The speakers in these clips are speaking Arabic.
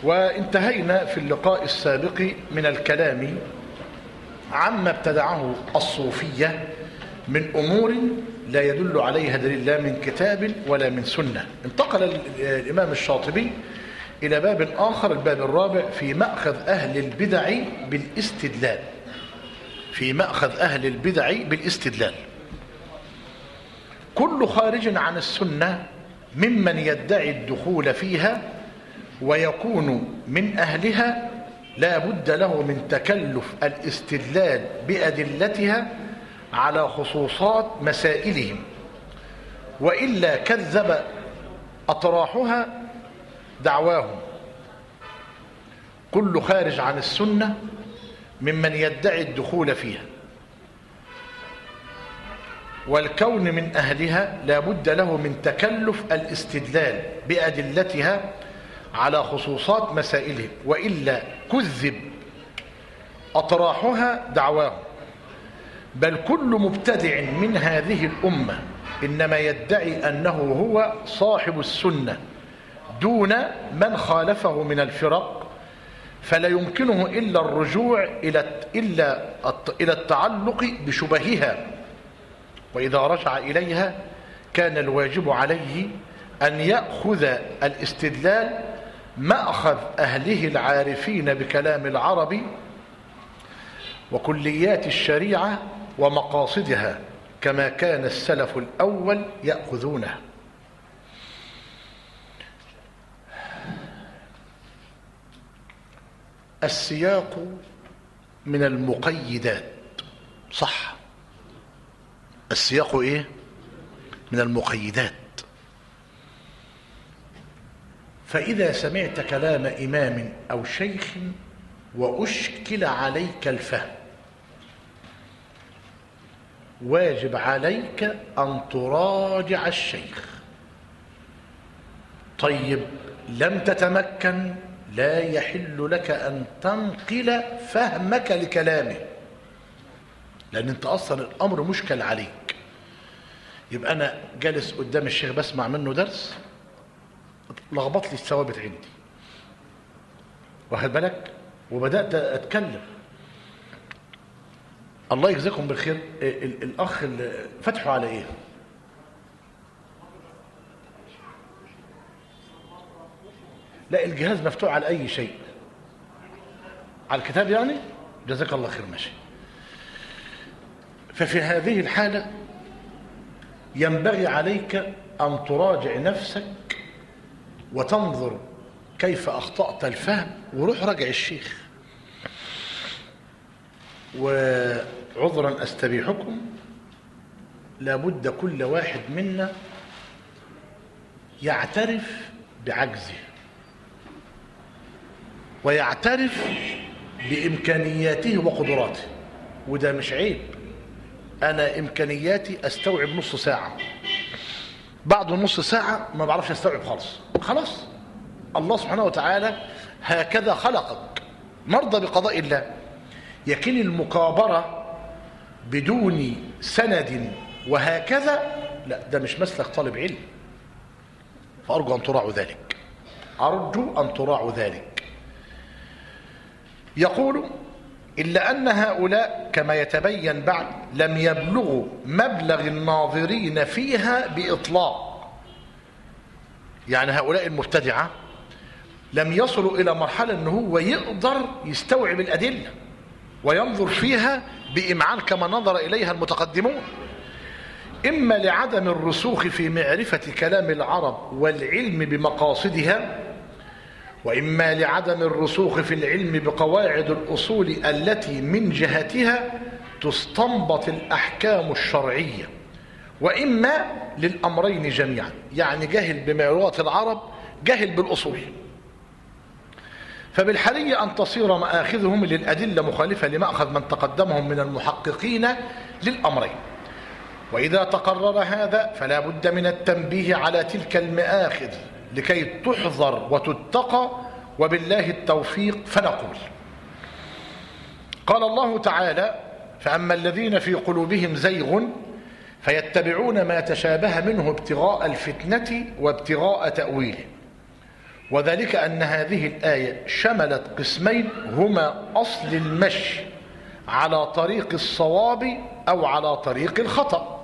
وانتهينا في اللقاء السابق من الكلام عما ابتدعه الصوفية من أمور لا يدل عليها دليل لا من كتاب ولا من سنة. انتقل الإمام الشاطبي إلى باب آخر، الباب الرابع، في مأخذ أهل البدع بالاستدلال. في مأخذ أهل البدع بالاستدلال. كل خارج عن السنة ممن يدعي الدخول فيها ويكون من أهلها لا بد له من تكلف الاستدلال بأدلتها على خصوصات مسائلهم، وإلا كذب أطراحها دعواهم. كل خارج عن السنة ممن يدعي الدخول فيها والكون من أهلها لا بد له من تكلف الاستدلال بأدلتها على خصوصات مسائلهم، وإلا كذب أطراحها دعواهم. بل كل مبتدع من هذه الأمة إنما يدعي أنه هو صاحب السنة دون من خالفه من الفرق، فلا يمكنه إلا الرجوع إلى التعلق بشبهها، وإذا رجع إليها كان الواجب عليه أن يأخذ الاستدلال مأخذ أهله العارفين بكلام العرب وكليات الشريعة ومقاصدها، كما كان السلف الأول يأخذونه. السياق من المقيدات، صح، السياق إيه؟ من المقيدات. فإذا سمعت كلام إمام أو شيخ وأشكل عليك الفهم، واجب عليك أن تراجع الشيخ. طيب لم تتمكن، لا يحل لك أن تنقل فهمك لكلامه، لأن أنت أصلا الأمر مشكل عليك. يبقى أنا جالس قدام الشيخ بسمع منه درس، لخبط لي الثوابت عندي، واخد بالك، وبدأت أتكلم. الله يجزاكم بالخير. الأخ فتحوا على إيه؟ لا، الجهاز مفتوح على أي شيء، على الكتاب يعني. جزاك الله خير، ماشي. ففي هذه الحالة ينبغي عليك أن تراجع نفسك وتنظر كيف أخطأت الفهم، وروح راجع الشيخ. وعذرا أستبيحكم، لابد كل واحد منا يعترف بعجزه ويعترف بإمكانياته وقدراته، وده مش عيب. أنا إمكانياتي أستوعب نص ساعة، بعد نص ساعة ما بعرفش أستوعب خلاص. الله سبحانه وتعالى هكذا خلقك، مرضى بقضاء الله. يكن المكابرة بدون سند وهكذا، لا، ده مش مسلك طالب علم. فأرجو أن تراعوا ذلك، أرجو أن تراعوا ذلك. يقول: إلا أن هؤلاء كما يتبين بعد لم يبلغوا مبلغ الناظرين فيها بإطلاق. يعني هؤلاء المبتدعة لم يصلوا إلى مرحلة أنه هو يقدر يستوعب الأدلة وينظر فيها بإمعان كما نظر إليها المتقدمون، إما لعدم الرسوخ في معرفة كلام العرب والعلم بمقاصدها، وإما لعدم الرسوخ في العلم بقواعد الأصول التي من جهتها تستنبط الأحكام الشرعية، وإما للأمرين جميعا. يعني جهل بمعلومات العرب، جهل بالأصول. فبالحري أن تصير مآخذهم للأدلة مخالفة لمأخذ من تقدمهم من المحققين للأمرين. وإذا تقرر هذا فلا بد من التنبيه على تلك المآخذ لكي تحذر وتتقى، وبالله التوفيق. فنقول: قال الله تعالى: فأما الذين في قلوبهم زيغ فيتبعون ما تشابه منه ابتغاء الفتنة وابتغاء تأويله، وذلك أن هذه الآية شملت قسمين هما أصل المشي على طريق الصواب أو على طريق الخطأ.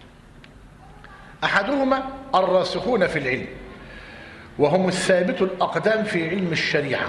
أحدهما الراسخون في العلم وهم الثابت الأقدام في علم الشريعة،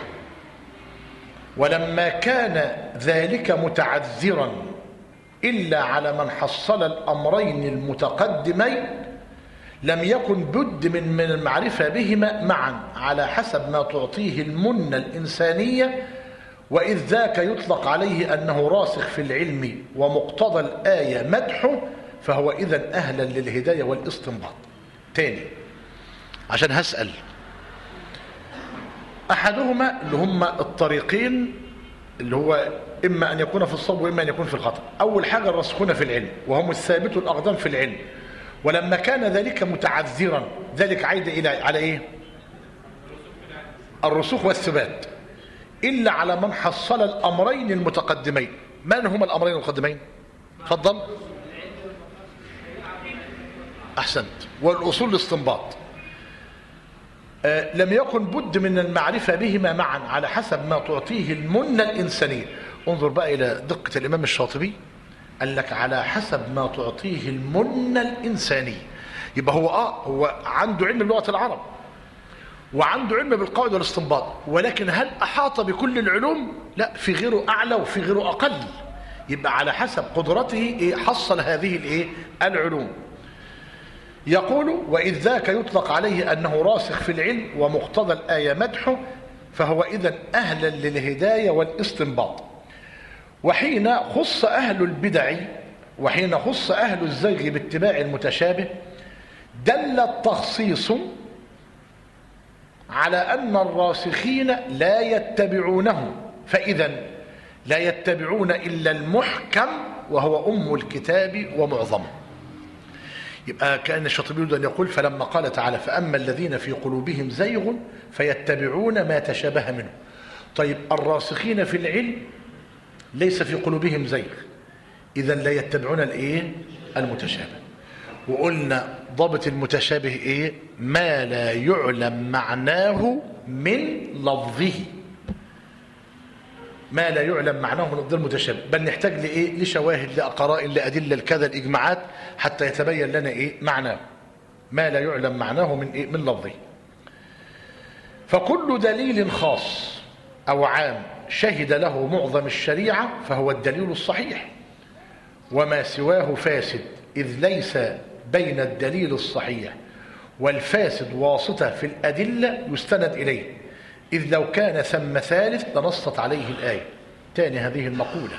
ولما كان ذلك متعذرا إلا على من حصل الأمرين المتقدمين لم يكن بد من المعرفة بهما معا على حسب ما تعطيه المنة الإنسانية، وإذ ذاك يطلق عليه أنه راسخ في العلم ومقتضى الآية مدحه، فهو إذن أهلا للهداية والاستنباط. تاني عشان هسأل، أحدهما اللي هما الطريقين اللي هو إما أن يكون في الصواب وإما أن يكون في الخطأ. أول حاجة الراسخون في العلم وهم الثابت الأقدام في العلم، ولما كان ذلك متعذرا، ذلك عايد إلى على إيه؟ الرسوخ والثبات، إلا على من حصل الأمرين المتقدمين. من هما الأمرين المتقدمين؟ تفضل. أحسنت. والأصول الاستنباط. لم يكن بد من المعرفة بهما معا على حسب ما تعطيه المنة الإنسانية. انظر بقى إلى دقة الإمام الشاطبي، قال لك على حسب ما تعطيه المنة الإنسانية. يبقى هو عنده علم بلغة العرب وعنده علم بالقواعد والاستنباط، ولكن هل أحاط بكل العلوم؟ لا، في غيره أعلى وفي غيره أقل. يبقى على حسب قدرته حصل هذه العلوم. يقول وإذ ذاك يطلق عليه أنه راسخ في العلم ومقتضى الآية مدحه، فهو إذن أهلا للهداية والاستنباط. وحين خص أهل البدع وحين خص أهل الزيغ باتباع المتشابه دل التخصيص على أن الراسخين لا يتبعونه، فإذا لا يتبعون إلا المحكم وهو أم الكتاب ومعظمه. يبقى كأن الشاطبي يريد أن يقول فلما قال تعالى فأما الذين في قلوبهم زيغ فيتبعون ما تشابه منه. طيب الراسخين في العلم ليس في قلوبهم زيغ، إذا لا يتبعون المتشابه. وقلنا ضابط المتشابه إيه؟ ما لا يعلم معناه من لفظه. ما لا يعلم معناه من لفظ المتشابه، بل نحتاج لإيه؟ لشواهد، لقرائن، لأدلة، لكذا، الإجماعات، حتى يتبين لنا معناه. ما لا يعلم معناه من لفظه. فكل دليل خاص أو عام شهد له معظم الشريعة فهو الدليل الصحيح، وما سواه فاسد، إذ ليس بين الدليل الصحيح والفاسد واسطة في الأدلة يستند إليه، إذ لو كان ثم ثالث لنصت عليه الآية. تاني هذه المقولة،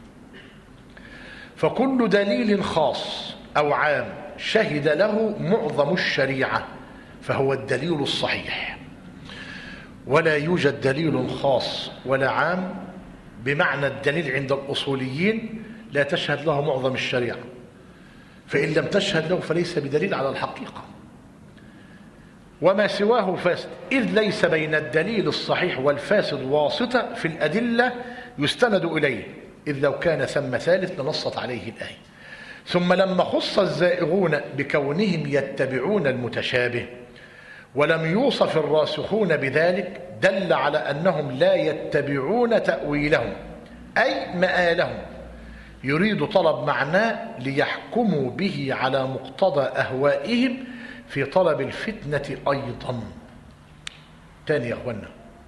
فكل دليل خاص أو عام شهد له معظم الشريعة فهو الدليل الصحيح، ولا يوجد دليل خاص ولا عام بمعنى الدليل عند الأصوليين لا تشهد له معظم الشريعة، فإن لم تشهد له فليس بدليل على الحقيقة. وما سواه فاسد، إذ ليس بين الدليل الصحيح والفاسد واسطة في الأدلة يستند إليه، إذ لو كان ثم ثالث لنصت عليه الآية. ثم لما خص الزائغون بكونهم يتبعون المتشابه ولم يوصف الراسخون بذلك دل على أنهم لا يتبعون تأويلهم أي مآلهم، يريد طلب معناه ليحكموا به على مقتضى أهوائهم في طلب الفتنة أيضا. تاني يا أخوانا،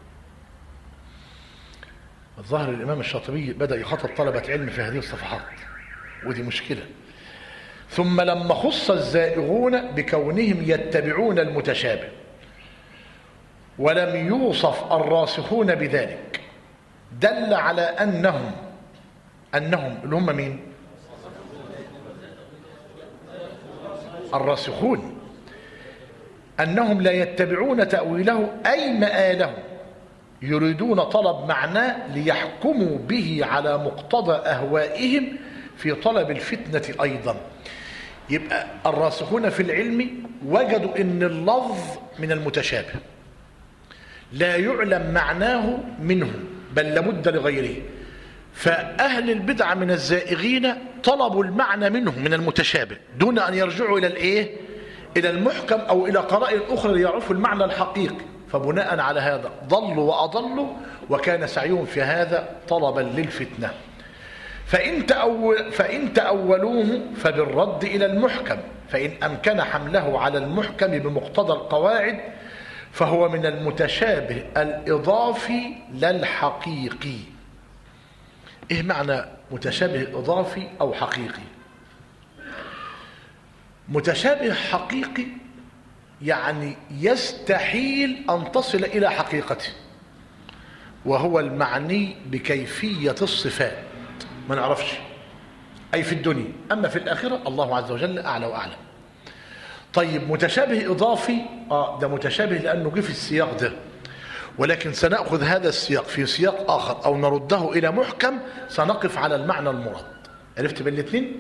الظاهر الإمام الشاطبي بدأ يخاطب طلبة علم في هذه الصفحات، ودي مشكلة. ثم لما خص الزائغون بكونهم يتبعون المتشابه ولم يوصف الراسخون بذلك دل على أنهم اللي هم مين؟ الراسخون، أنهم لا يتبعون تأويله أي مآله، يريدون طلب معناه ليحكموا به على مقتضى أهوائهم في طلب الفتنة أيضا. يبقى الراسخون في العلم وجدوا أن اللفظ من المتشابه لا يعلم معناه منه بل لابد لغيره، فأهل البدع من الزائغين طلبوا المعنى منه من المتشابه دون أن يرجعوا إلى المحكم أو إلى قرائن أخرى ليعرفوا المعنى الحقيقي، فبناء على هذا ضلوا وأضلوا، وكان سعيهم في هذا طلبا للفتنة. فإن تأولوه فبالرد إلى المحكم، فإن أمكن حمله على المحكم بمقتضى القواعد فهو من المتشابه الإضافي لا الحقيقي. إيه معنى متشابه إضافي أو حقيقي؟ متشابه حقيقي يعني يستحيل أن تصل إلى حقيقته، وهو المعني بكيفية الصفات ما نعرفش، أي في الدنيا، أما في الآخرة الله عز وجل أعلى وأعلم. طيب متشابه إضافي، ده متشابه لأنه جه في السياق ده، ولكن سنأخذ هذا السياق في سياق آخر أو نرده إلى محكم، سنقف على المعنى المراد. عرفت بين الاثنين؟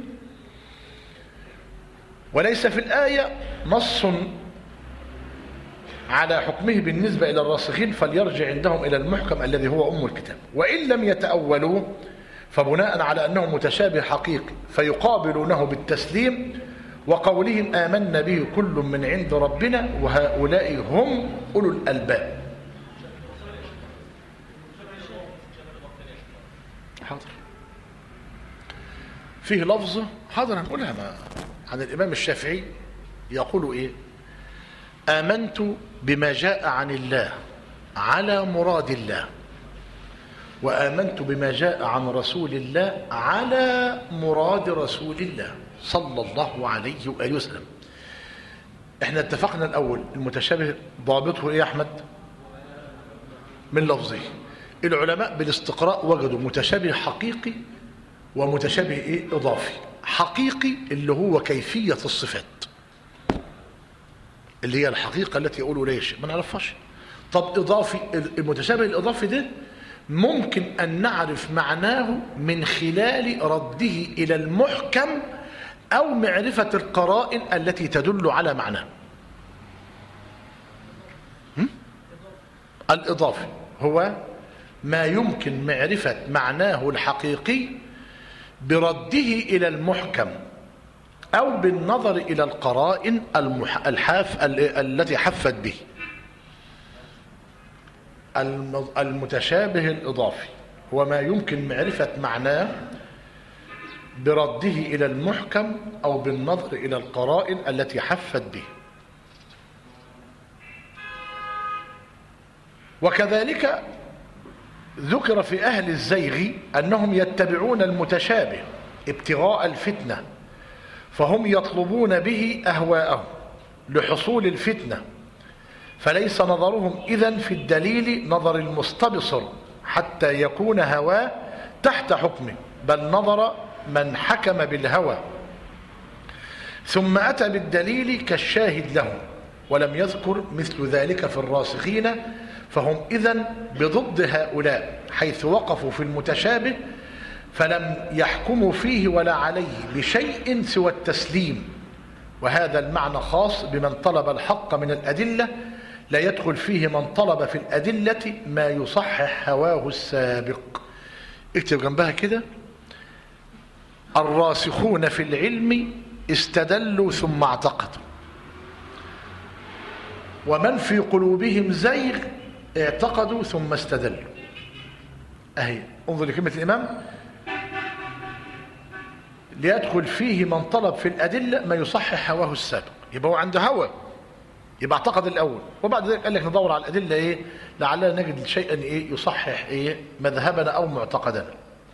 وليس في الآية نص على حكمه بالنسبة إلى الراسخين، فليرجع عندهم إلى المحكم الذي هو أم الكتاب. وإن لم يتأولوه فبناء على أنه متشابه حقيقي فيقابلونه بالتسليم وقولهم آمنا به كل من عند ربنا وهؤلاء هم أولو الألباب. حاضر، فيه لفظة حاضر هنقولها عن الإمام الشافعي، يقول إيه؟ آمنت بما جاء عن الله على مراد الله، وآمنت بما جاء عن رسول الله على مراد رسول الله صلى الله عليه وآله وسلم. احنا اتفقنا الأول المتشابه ضابطه إيه يا أحمد؟ من لفظه. العلماء بالاستقراء وجدوا متشابه حقيقي ومتشابه إيه؟ إضافي. حقيقي اللي هو كيفية الصفات، اللي هي الحقيقة التي يقولوا ليش ما نعرفهاش. طب إضافي، المتشابه الإضافي ده ممكن أن نعرف معناه من خلال رده إلى المحكم أو معرفة القرائن التي تدل على معناه. الإضافي هو ما يمكن معرفة معناه الحقيقي برده إلى المحكم أو بالنظر إلى القرائن التي حفت به. المتشابه الإضافي هو ما يمكن معرفة معناه برده إلى المحكم أو بالنظر إلى القرائن التي حفت به. وكذلك ذكر في أهل الزيغ أنهم يتبعون المتشابه ابتغاء الفتنة، فهم يطلبون به أهواءهم لحصول الفتنة، فليس نظرهم إذن في الدليل نظر المستبصر حتى يكون هواه تحت حكمه، بل نظر من حكم بالهوى ثم أتى بالدليل كالشاهد له، ولم يذكر مثل ذلك في الراسخين، فهم إذن بضد هؤلاء حيث وقفوا في المتشابه فلم يحكموا فيه ولا عليه بشيء سوى التسليم. وهذا المعنى خاص بمن طلب الحق من الأدلة، لا يدخل فيه من طلب في الأدلة ما يصحح هواه السابق. اكتب جنبها كده: الراسخون في العلم استدلوا ثم اعتقدوا، ومن في قلوبهم زيغ اعتقدوا ثم استدلوا. اهي انظر لكلمة الإمام: ليدخل فيه من طلب في الأدلة ما يصحح هواه السابق. يبقى هو عنده هوى، يبقى اعتقد الأول، وبعد ذلك قال لك ندور على الأدلة إيه لعلنا نجد شيئا إيه يصحح إيه مذهبنا أو معتقدنا.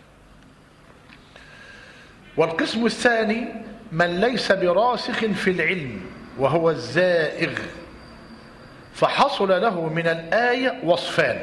والقسم الثاني من ليس براسخ في العلم وهو الزائغ، فحصل له من الآية وصفان: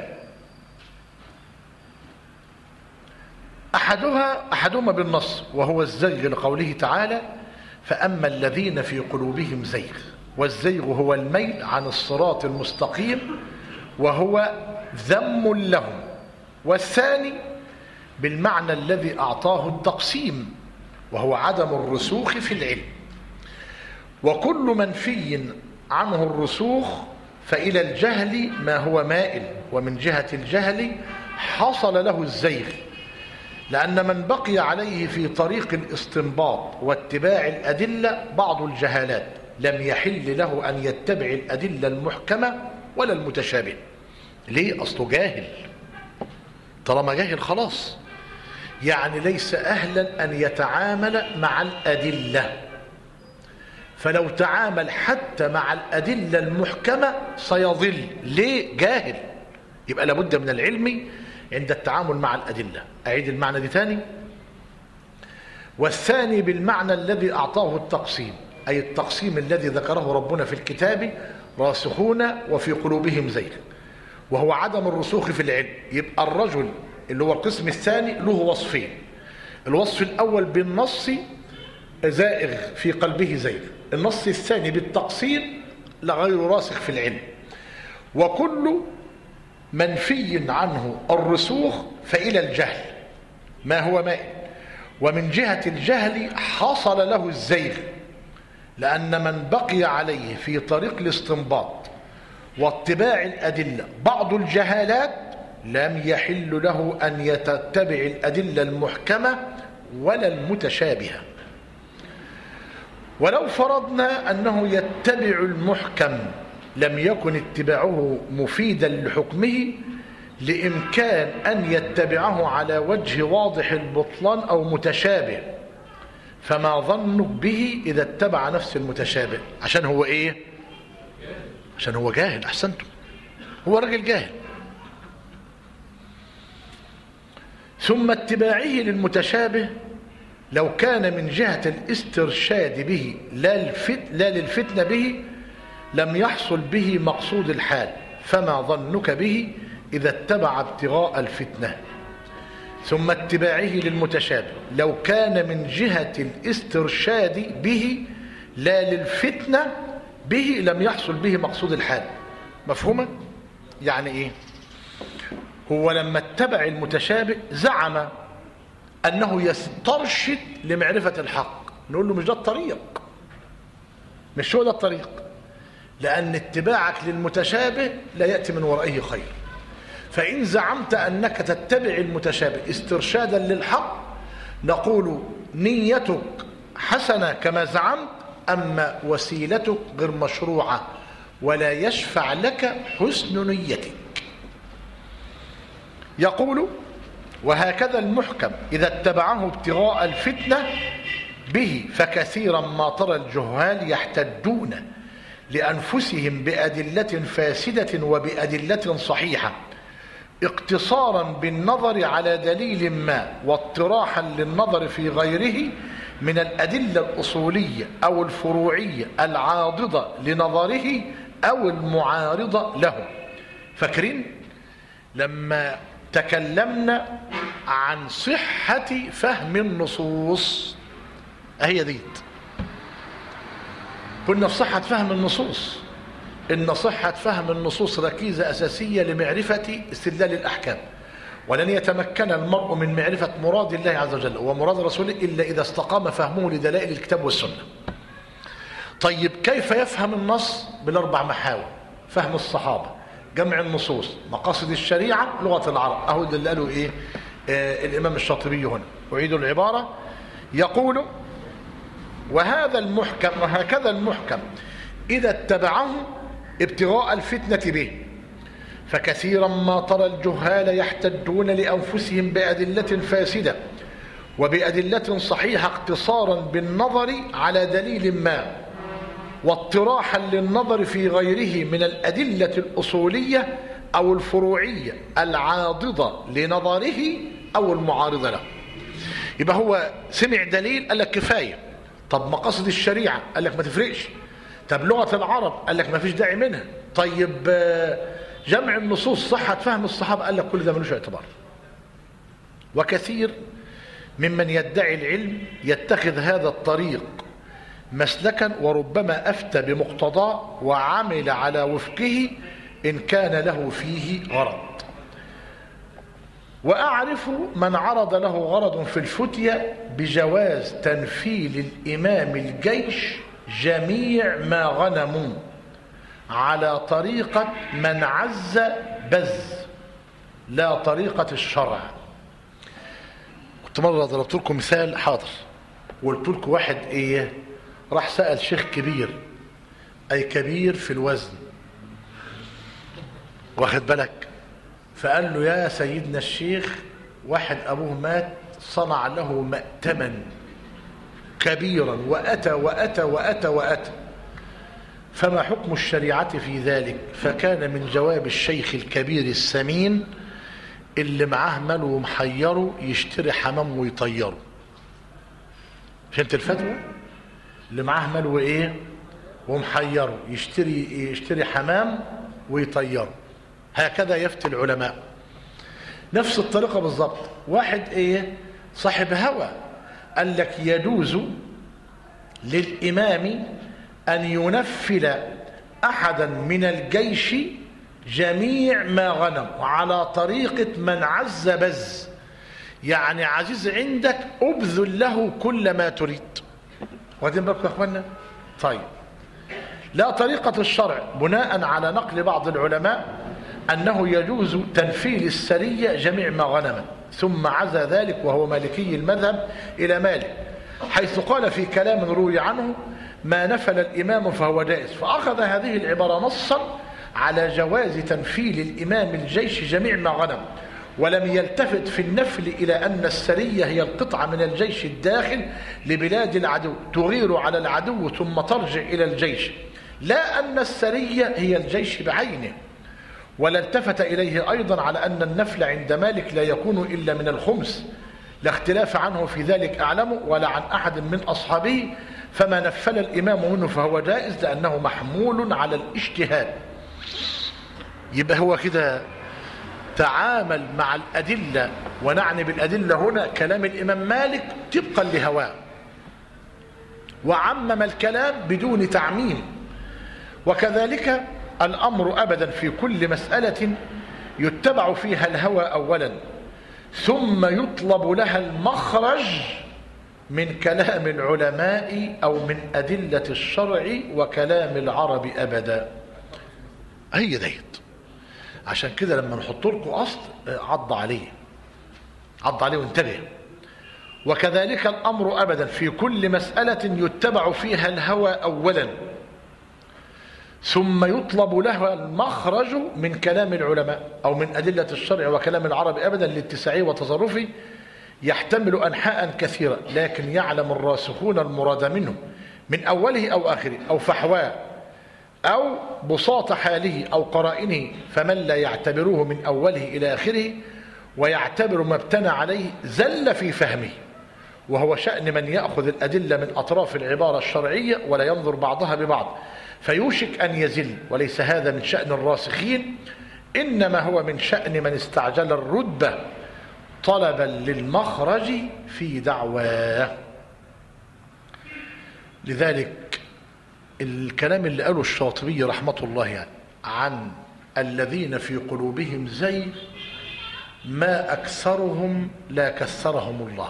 أحدهما بالنص وهو الزيغ لقوله تعالى: فأما الذين في قلوبهم زيغ. والزيغ هو الميل عن الصراط المستقيم وهو ذم لهم. والثاني بالمعنى الذي أعطاه التقسيم وهو عدم الرسوخ في العلم. وكل منفي عنه الرسوخ فإلى الجهل ما هو مائل، ومن جهة الجهل حصل له الزيغ، لأن من بقي عليه في طريق الاستنباط واتباع الأدلة بعض الجهالات لم يحل له أن يتبع الأدلة المحكمة ولا المتشابه. ليه؟ أصله جاهل. طالما جاهل خلاص، يعني ليس أهلا أن يتعامل مع الأدلة. فلو تعامل حتى مع الأدلة المحكمة سيضل. ليه؟ جاهل. يبقى لابد من العلم عند التعامل مع الأدلة. أعيد المعنى دي تاني. والثاني بالمعنى الذي أعطاه التقسيم، أي التقسيم الذي ذكره ربنا في الكتاب: راسخون وفي قلوبهم زيغ، وهو عدم الرسوخ في العلم. يبقى الرجل اللي هو القسم الثاني له وصفين. الوصف الأول بالنص: زائغ في قلبه زيغ. النص الثاني بالتقسيم: لغير راسخ في العلم. وكل منفي عنه الرسوخ فإلى الجهل ما هو مائل، ومن جهة الجهل حصل له الزيغ، لأن من بقي عليه في طريق الاستنباط واتباع الأدلة بعض الجهالات لم يحل له أن يتبع الأدلة المحكمة ولا المتشابهة. ولو فرضنا أنه يتبع المحكم لم يكن اتباعه مفيدا لحكمه، لإمكان أن يتبعه على وجه واضح البطلان أو متشابه. فما ظنك به إذا اتبع نفس المتشابه؟ عشان هو إيه؟ عشان هو جاهل. أحسنتم، هو راجل جاهل. ثم اتباعه للمتشابه لو كان من جهة الاسترشاد به لا للفتنة به لم يحصل به مقصود الحال. فما ظنك به إذا اتبع ابتغاء الفتنة؟ ثم اتباعه للمتشابه لو كان من جهة الاسترشاد به لا للفتنة به لم يحصل به مقصود الحال. مفهومة؟ يعني ايه؟ هو لما اتبع المتشابه زعم أنه يسترشد لمعرفة الحق. نقول له مش ده الطريق، مش هو ده الطريق، لأن اتباعك للمتشابه لا يأتي من ورائه خير. فإن زعمت أنك تتبع المتشابه استرشادا للحق نقول نيتك حسنة كما زعمت، أما وسيلتك غير مشروعة ولا يشفع لك حسن نيتك. يقول: وهكذا المحكم إذا اتبعه ابتغاء الفتنة به فكثيرا ما ترى الجهال يحتجون لأنفسهم بأدلة فاسدة وبأدلة صحيحة، اقتصارا بالنظر على دليل ما واطراحا للنظر في غيره من الأدلة الأصولية أو الفروعية العاضدة لنظره أو المعارضة له. فاكرين لما تكلمنا عن صحة فهم النصوص؟ هي ديت كنا في صحة فهم النصوص. إن صحة فهم النصوص ركيزة أساسية لمعرفة استدلال الأحكام، ولن يتمكن المرء من معرفة مراد الله عز وجل ومراد رسوله إلا إذا استقام فهمه لدلائل الكتاب والسنة. طيب كيف يفهم النص؟ بالأربع محاور: فهم الصحابة، جمع النصوص، مقاصد الشريعة، لغة العرب. أهو اللي قالوا إيه الإمام الشاطبي هنا. أعيد العبارة. يقول: وهذا المحكم وهكذا المحكم إذا اتبعه ابتغاء الفتنة به فكثيرا ما ترى الجهال يحتجون لأنفسهم بأدلة فاسدة وبأدلة صحيحة اقتصارا بالنظر على دليل ما واطراحا للنظر في غيره من الأدلة الأصولية أو الفروعية العاضدة لنظره أو المعارضة له. يبقى هو سمع دليل قال لك كفاية. طب مقاصد الشريعة قال لك ما تفرقش. طب لغة العرب قال لك ما فيش داعي منها. طيب جمع النصوص، صحة فهم الصحابة، قال لك كل ده ملوش اعتبار. وكثير ممن يدعي العلم يتخذ هذا الطريق مسلكا وربما أفتى بمقتضاه وعمل على وفقه إن كان له فيه غرض. وأعرف من عرض له غرض في الفتية بجواز تنفيذ الإمام الجيش جميع ما غنموا على طريقة من عز بز لا طريقة الشرع. كنت مرة ضربت لكم مثال حاضر وقلت لكم واحد ايه راح سأل شيخ كبير، أي كبير في الوزن، واخد بالك؟ فقال له يا سيدنا الشيخ، واحد أبوه مات صنع له مأتما كبيرا وأتى وأتى وأتى وأتى، فما حكم الشريعة في ذلك؟ فكان من جواب الشيخ الكبير السمين اللي معاه مال ومحيره يشتري حمام ويطيره. فهمت الفتوى؟ اللي معاه مال وايه ومحيره يشتري حمام ويطيره. هكذا يفتي العلماء. نفس الطريقة بالضبط. واحد ايه صاحب هوى قال لك يجوز للإمام أن ينفل أحدا من الجيش جميع ما غنم على طريقة من عز بز، يعني عزيز عندك أبذل له كل ما تريد. واخدين بالكم يا اخوانا؟ طيب، لا طريقة الشرع بناء على نقل بعض العلماء أنه يجوز تنفيل السرية جميع ما غنمت، ثم عزى ذلك وهو مالكي المذهب إلى مالك، حيث قال في كلام روي عنه ما نفل الإمام فهو جائز، فأخذ هذه العبارة نصا على جواز تنفيل الإمام الجيش جميع ما غنم، ولم يلتفت في النفل إلى أن السرية هي القطعة من الجيش الداخل لبلاد العدو تغير على العدو ثم ترجع إلى الجيش، لا أن السرية هي الجيش بعينه. ولا التفت إليه أيضا على أن النفل عند مالك لا يكون إلا من الخمس، لا اختلاف عنه في ذلك أعلم ولا عن أحد من أصحابه، فما نفل الإمام منه فهو جائز لأنه محمول على الاجتهاد. يبقى هو كده تعامل مع الأدلة، ونعني بالأدلة هنا كلام الإمام مالك طبقا لهواه، وعمم الكلام بدون تعميم. وكذلك الأمر أبدا في كل مسألة يتبع فيها الهوى أولا ثم يطلب لها المخرج من كلام العلماء أو من أدلة الشرع وكلام العرب أبدا. هي ديت. عشان كده لما نحط لكم أصل عض عليه وانتبه. وكذلك الأمر أبدا في كل مسألة يتبع فيها الهوى أولا ثم يطلب لها المخرج من كلام العلماء أو من أدلة الشرع وكلام العرب أبدا لاتساعه وتصرفه، يحتمل أنحاء كثيرة، لكن يعلم الراسخون المراد منه من أوله أو آخره أو فحواه أو بساط حاله أو قرائنه، فمن لا يعتبره من أوله إلى آخره ويعتبر ما ابتنى عليه زل في فهمه، وهو شأن من يأخذ الأدلة من أطراف العبارة الشرعية ولا ينظر بعضها ببعض فيوشك أن يزل. وليس هذا من شأن الراسخين، إنما هو من شأن من استعجل الردة طلبا للمخرج في دعواه. لذلك الكلام اللي قاله الشاطبي رحمة الله يعني عن الذين في قلوبهم زي ما أكثرهم لا كثرهم الله،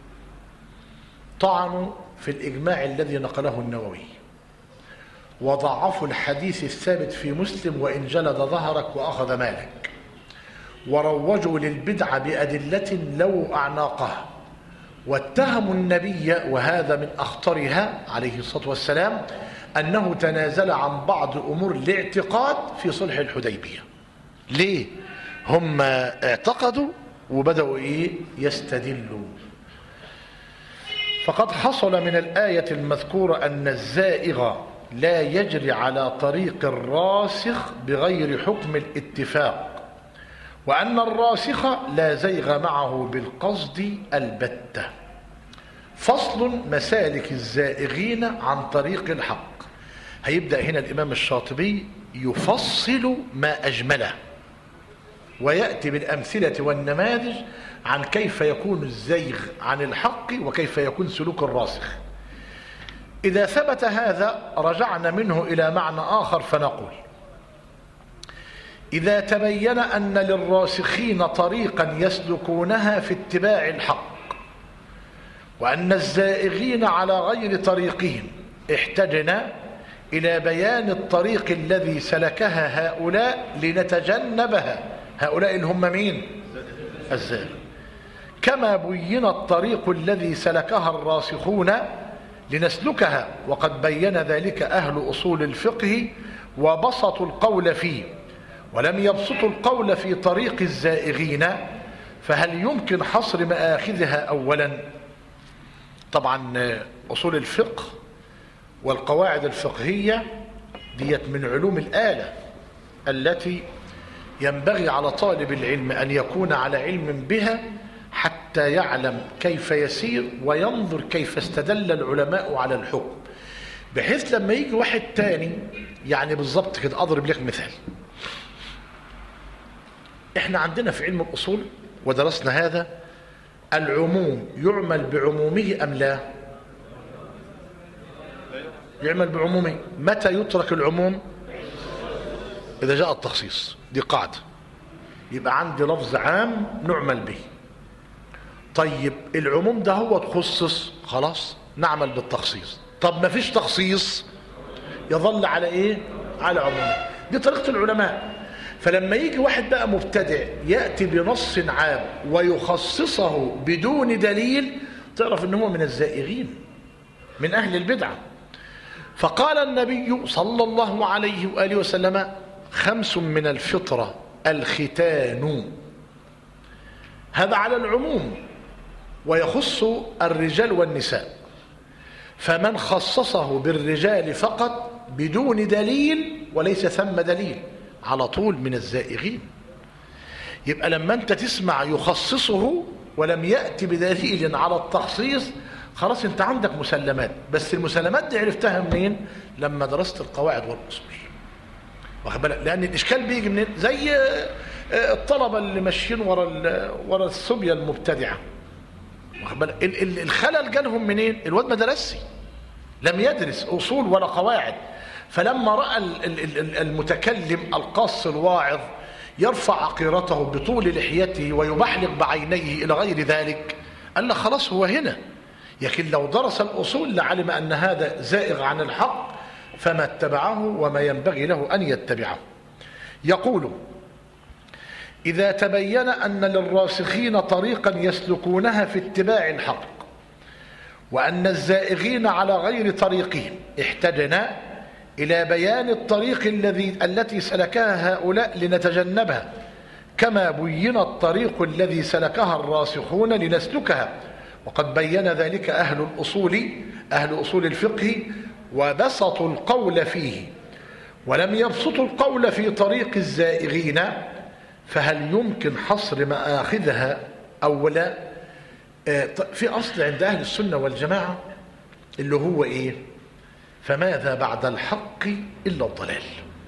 طعنوا في الإجماع الذي نقله النووي، وضعفوا الحديث الثابت في مسلم وإن جلد ظهرك وأخذ مالك، وروجوا للبدعة بأدلة لو أعناقها، واتهموا النبي وهذا من أخطرها عليه الصلاة والسلام أنه تنازل عن بعض أمور الاعتقاد في صلح الحديبية. ليه؟ هم اعتقدوا وبدأوا يستدلوا. فقد حصل من الآية المذكورة أن الزائغ لا يجري على طريق الراسخ بغير حكم الاتفاق، وأن الراسخ لا زيغ معه بالقصد البتة. فصل مسالك الزائغين عن طريق الحق. هيبدأ هنا الإمام الشاطبي يفصل ما أجمله ويأتي بالأمثلة والنماذج عن كيف يكون الزيغ عن الحق وكيف يكون سلوك الراسخ. إذا ثبت هذا رجعنا منه إلى معنى آخر فنقول: إذا تبين أن للراسخين طريقا يسلكونها في اتباع الحق وأن الزائغين على غير طريقهم، احتجنا إلى بيان الطريق الذي سلكها هؤلاء لنتجنبها. هؤلاء اللي هم مين؟ الزائغ. كما بين الطريق الذي سلكها الراسخون لنسلكها، وقد بين ذلك أهل أصول الفقه وبسطوا القول فيه، ولم يبسطوا القول في طريق الزائغين فهل يمكن حصر مآخذها أولا؟ طبعا أصول الفقه والقواعد الفقهية ديت من علوم الآلة التي ينبغي على طالب العلم أن يكون على علم بها حتى يعلم كيف يسير وينظر كيف استدل العلماء على الحكم، بحيث لما يجي واحد تاني يعني بالضبط كده. أضرب لك مثال. احنا عندنا في علم الأصول ودرسنا هذا، العموم يعمل بعمومه أم لا؟ يعمل بعمومه. متى يترك العموم؟ إذا جاء التخصيص. دي قاعدة. يبقى عندي لفظ عام نعمل به. طيب العموم ده هو تخصص، خلاص نعمل بالتخصيص. طب ما فيش تخصيص يظل على ايه؟ على عمومه. دي طريقة العلماء. فلما يجي واحد بقى مبتدع يأتي بنص عام ويخصصه بدون دليل، تعرف ان هو من الزائغين، من أهل البدعة. فقال النبي صلى الله عليه وآله وسلم: 5 من الفطرة الختان. هذا على العموم ويخص الرجال والنساء. فمن خصصه بالرجال فقط بدون دليل وليس ثم دليل على طول من الزائغين. يبقى لما انت تسمع يخصصه ولم يأتي بدليل على التخصيص، خلاص انت عندك مسلمات. بس المسلمات دي عرفتها منين؟ لما درست القواعد والأصول. واخد بالك؟ لأن الإشكال بيجي منين؟ زي الطلبة اللي ماشيين ورا الصبية المبتدعة. واخد بالك؟ الخلل جالهم منين؟ الواد ما درسش، لم يدرس أصول ولا قواعد. فلما رأى المتكلم القاص الواعظ يرفع عقيرته بطول لحيته ويبحلق بعينيه إلى غير ذلك، قال له خلاص هو هنا. لكن لو درس الأصول لعلم أن هذا زائغ عن الحق فما اتبعه وما ينبغي له أن يتبعه. يقول: إذا تبين أن للراسخين طريقا يسلكونها في اتباع الحق وأن الزائغين على غير طريقهم، احتجنا إلى بيان الطريق التي سلكها هؤلاء لنتجنبها، كما بين الطريق الذي سلكها الراسخون لنسلكها. وقد بين ذلك أهل أصول الفقه وبسطوا القول فيه، ولم يبسطوا القول في طريق الزائغين، فهل يمكن حصر مآخذها أو لا؟ في أصل عند أهل السنة والجماعة اللي هو إيه؟ فماذا بعد الحق إلا الضلال.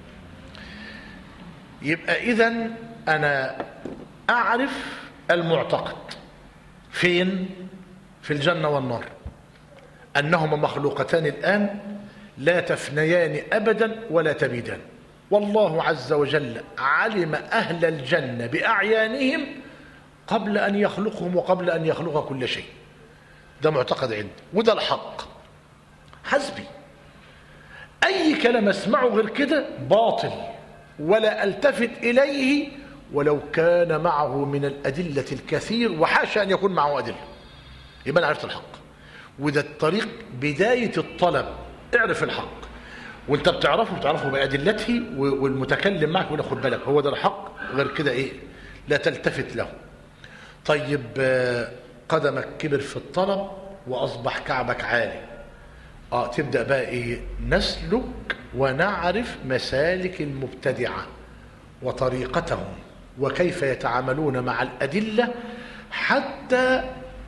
يبقى إذن أنا أعرف المعتقد فين؟ في الجنة والنار، أنهما مخلوقتان الآن لا تفنيان أبدا ولا تبيدان. والله عز وجل علم أهل الجنة بأعيانهم قبل أن يخلقهم وقبل أن يخلق كل شيء. ده معتقد عندي وده الحق حسبي. أي كلام أسمعه غير كده باطل ولا ألتفت إليه ولو كان معه من الأدلة الكثير، وحاشا أن يكون معه أدلة. يبقى أنا عرفت الحق، وده الطريق بداية الطلب. اعرف الحق وانت بتعرفه بأدلته، والمتكلم معك يقول خد بالك هو ده الحق، غير كده ايه لا تلتفت له. طيب قدمك كبر في الطلب وأصبح كعبك عالي، تبدأ بقى ايه؟ نسلك ونعرف مسالك المبتدعة وطريقتهم وكيف يتعاملون مع الأدلة حتى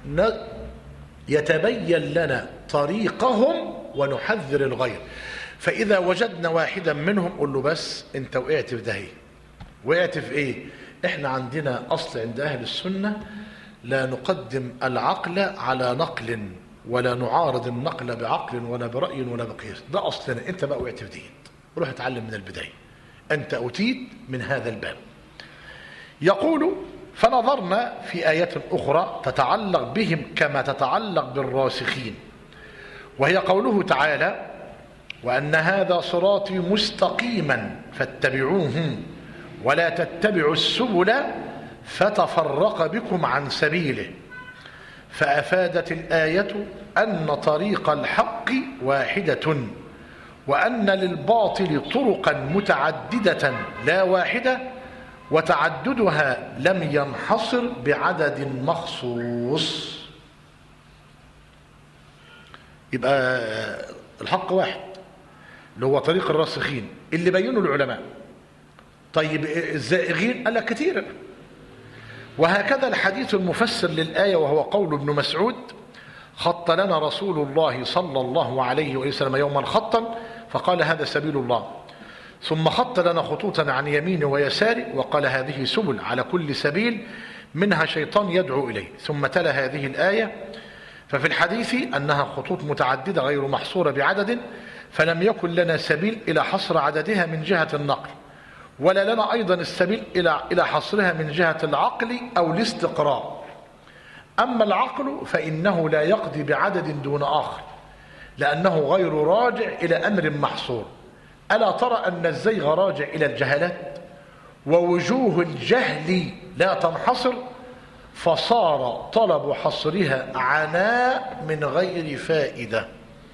يتبين لنا طريقهم ونحذر الغير. فإذا وجدنا واحدا منهم قل له بس انت وقعت في ده. وقعت في ايه؟ احنا عندنا أصل عند أهل السنة: لا نقدم العقل على نقل ولا نعارض النقل بعقل ولا برأي ولا بقياس. ده أصلنا. انت بقى وقعت في دي، روح اتعلم من البداية، أنت أتيت من هذا الباب. يقول: فنظرنا في آيات أخرى تتعلق بهم كما تتعلق بالراسخين، وهي قوله تعالى: وأن هذا صراطي مستقيما فاتبعوه ولا تتبعوا السبل فتفرق بكم عن سبيله. فأفادت الآية أن طريق الحق واحدة وأن للباطل طرقا متعددة لا واحدة، وتعددها لم ينحصر بعدد مخصوص. يبقى الحق واحد اللي هو طريق الراسخين اللي بينوا العلماء. طيب الزائغين قال لك كتير. وهكذا الحديث المفسر للآية وهو قول ابن مسعود: خط لنا رسول الله صلى الله عليه وسلم يوما خطا فقال هذا سبيل الله، ثم خط لنا خطوطا عن يمينه ويساره وقال هذه سبل، على كل سبيل منها شيطان يدعو إليه، ثم تلا هذه الآية. ففي الحديث أنها خطوط متعددة غير محصورة بعدد، فلم يكن لنا سبيل إلى حصر عددها من جهة النقل، ولا لنا أيضا السبيل إلى حصرها من جهة العقل أو الاستقراء. أما العقل فإنه لا يقضي بعدد دون آخر، لأنه غير راجع إلى أمر محصور. ألا ترى أن الزيغ راجع إلى الجهالات، ووجوه الجهل لا تنحصر، فصار طلب حصرها عناء من غير فائدة.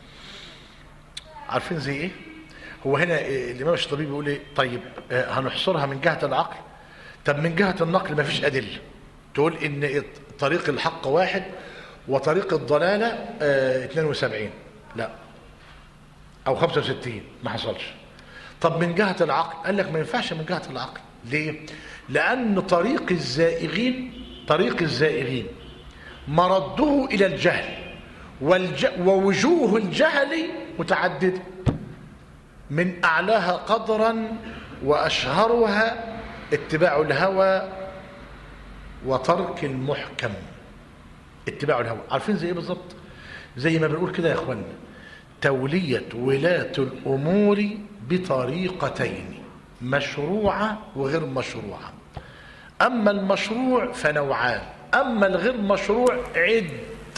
عارفين زي إيه؟ هو هنا الإمام الشاطبي بيقول إيه؟ طيب هنحصرها من جهة العقل، طب من جهة النقل ما فيش أدلة تقول إن طريق الحق واحد وطريق الضلالة 72 لا أو 65 ما حصلش. طب من جهة العقل قال لك ما ينفعش من جهة العقل. ليه؟ لأن طريق الزائغين مرده إلى الجهل، ووجوه الجهل متعددة، من أعلاها قدرا وأشهرها اتباع الهوى وترك المحكم. اتباع الهوى عارفين زي ايه بالظبط؟ زي ما بنقول كده يا اخوانا: تولية ولاة الأمور بطريقتين، مشروعة وغير مشروعة. أما المشروع فنوعان، أما الغير مشروع عد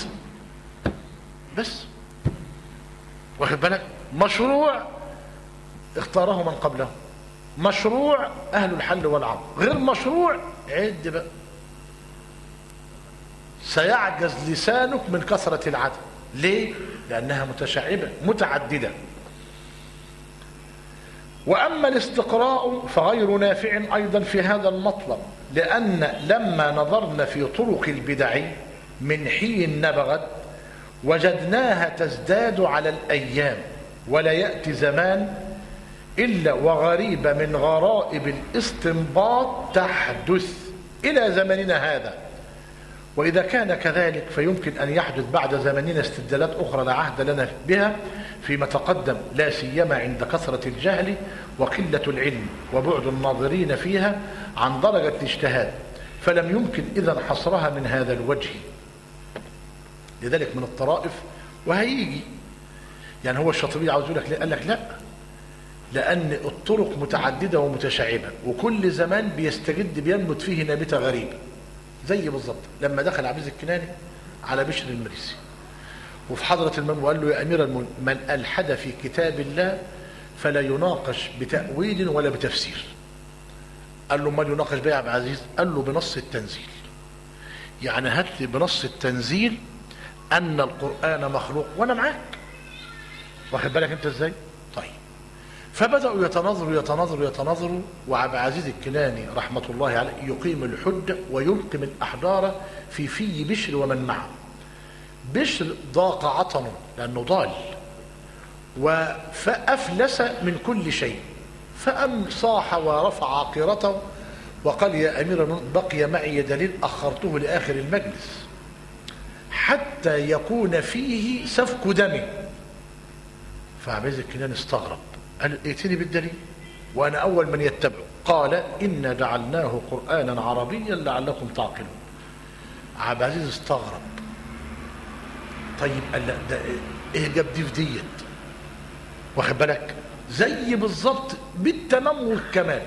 بس. واخد بالك؟ مشروع اختاره من قبله، مشروع أهل الحل والعقد، غير مشروع عد بقى. سيعجز لسانك من كثرة العدد. ليه؟ لأنها متشعبة متعددة. وأما الاستقراء فغير نافع أيضا في هذا المطلب، لأن لما نظرنا في طرق البدع من حين نبغت وجدناها تزداد على الأيام، ولا يأتي زمان إلا وغريبة من غرائب الاستنباط تحدث إلى زمننا هذا. وإذا كان كذلك فيمكن أن يحدث بعد زمننا استدلالات أخرى لا عهد لنا بها فيما تقدم، لا سيما عند كثرة الجهل وقلة العلم وبعد الناظرين فيها عن درجة الاجتهاد، فلم يمكن إذن حصرها من هذا الوجه. لذلك من الطرائف وهيجي يعني هو الشاطبي عاوز يقول لك قال لك لا، لأن الطرق متعددة ومتشعبة، وكل زمان بينبت فيه نبتة غريبة. زي بالظبط لما دخل عبيد الكناني على بشر المريسي وفي حضرة المام وقال له: يا أمير المؤمنين، من ألحد في كتاب الله فلا يناقش بتأويل ولا بتفسير. قال له: ما يناقش بيه يا عبد العزيز؟ قال له: بنص التنزيل. يعني هات لي بنص التنزيل أن القرآن مخلوق وأنا معاك. واخد بالك أنت إزاي؟ طيب، فبدأوا يتناظروا وعبد العزيز الكناني رحمة الله عليه يقيم الحجة ويلقم الأحجار في بشر ومن معه. بشر ضاق عطنه لأنه ضال فأفلس من كل شيء، فأم صاح ورفع عقيرته وقال: يا أمير المؤمنين، بقي معي دليل أخرته لآخر المجلس حتى يكون فيه سفك دمه. فعبد العزيز الكناني استغرب، قال: ائتني بالدليل وأنا أول من يتبعه. قال: إنا جعلناه قرآنا عربيا لعلكم تعقلون. عبد العزيز استغرب. طيب قال: لا، ده إيه جاب دي في ديت؟ واخد بالك؟ زي بالظبط بالتمام والكمال.